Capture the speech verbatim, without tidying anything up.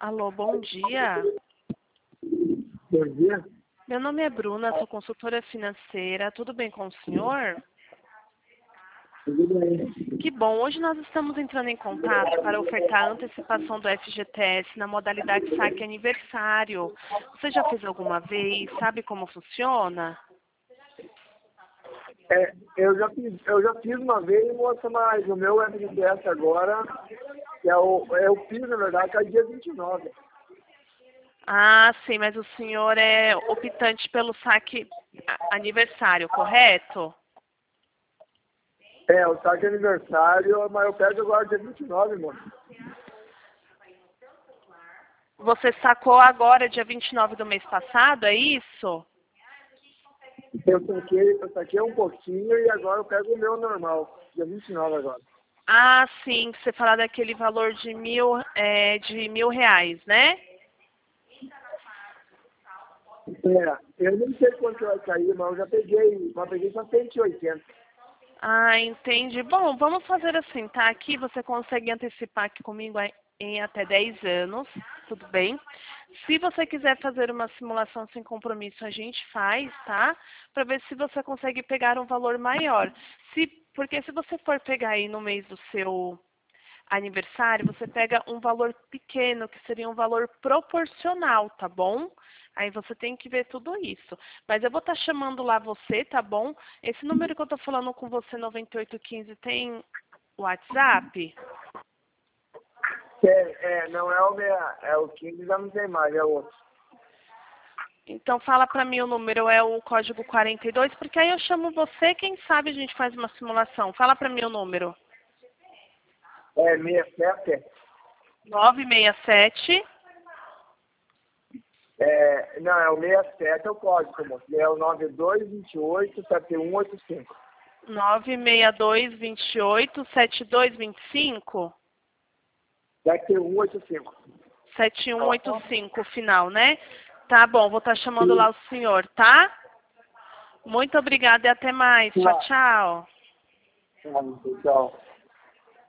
Alô, bom dia. Bom dia. Meu nome é Bruna, sou consultora financeira. Tudo bem com o senhor? Tudo bem. Que bom. Hoje nós estamos entrando em contato para ofertar a antecipação do F G T S na modalidade saque aniversário. Você já fez alguma vez? Sabe como funciona? É, eu, já fiz, eu já fiz uma vez, moça, mas o meu F G T S agora, que é o, é o fiz, na verdade, que é dia vinte e nove. Ah, sim, mas o senhor é optante pelo saque a- aniversário, correto? É, o saque aniversário, mas eu pego agora dia vinte e nove, moça. Você sacou agora, dia vinte e nove do mês passado, é isso? Eu saquei, eu saquei um pouquinho e agora eu pego o meu normal, dia vinte e nove agora. Ah, sim, você fala daquele valor de mil, é, de mil reais, né? É, eu não sei quanto vai sair, mas eu já peguei, mas peguei só cento e oitenta. Ah, entendi. Bom, vamos fazer assim, tá? Aqui você consegue antecipar aqui comigo em até dez anos, tudo bem? Se você quiser fazer uma simulação sem compromisso, a gente faz, tá? Para ver se você consegue pegar um valor maior. Se, porque se você for pegar aí no mês do seu aniversário, você pega um valor pequeno, que seria um valor proporcional, tá bom? Aí você tem que ver tudo isso. Mas eu vou estar chamando lá você, tá bom? Esse número que eu tô falando com você, noventa e oito quinze, tem WhatsApp? É, é, não é o meia, é o quinze, já não tem mais, é o outro. Então fala pra mim o número, é o código quarenta e dois, porque aí eu chamo você, quem sabe a gente faz uma simulação. Fala pra mim o número. É sessenta e sete. nove seis sete. É, não, é o sessenta e sete, é o código, moço. É o nove dois dois oito sete um oito cinco. nove seis dois, dois oito, sete dois dois cinco. sete um oito cinco. sete um oito cinco, final, né? Tá bom, vou estar chamando lá o senhor, tá? Muito obrigada e até mais. Tchau, tchau. Tchau.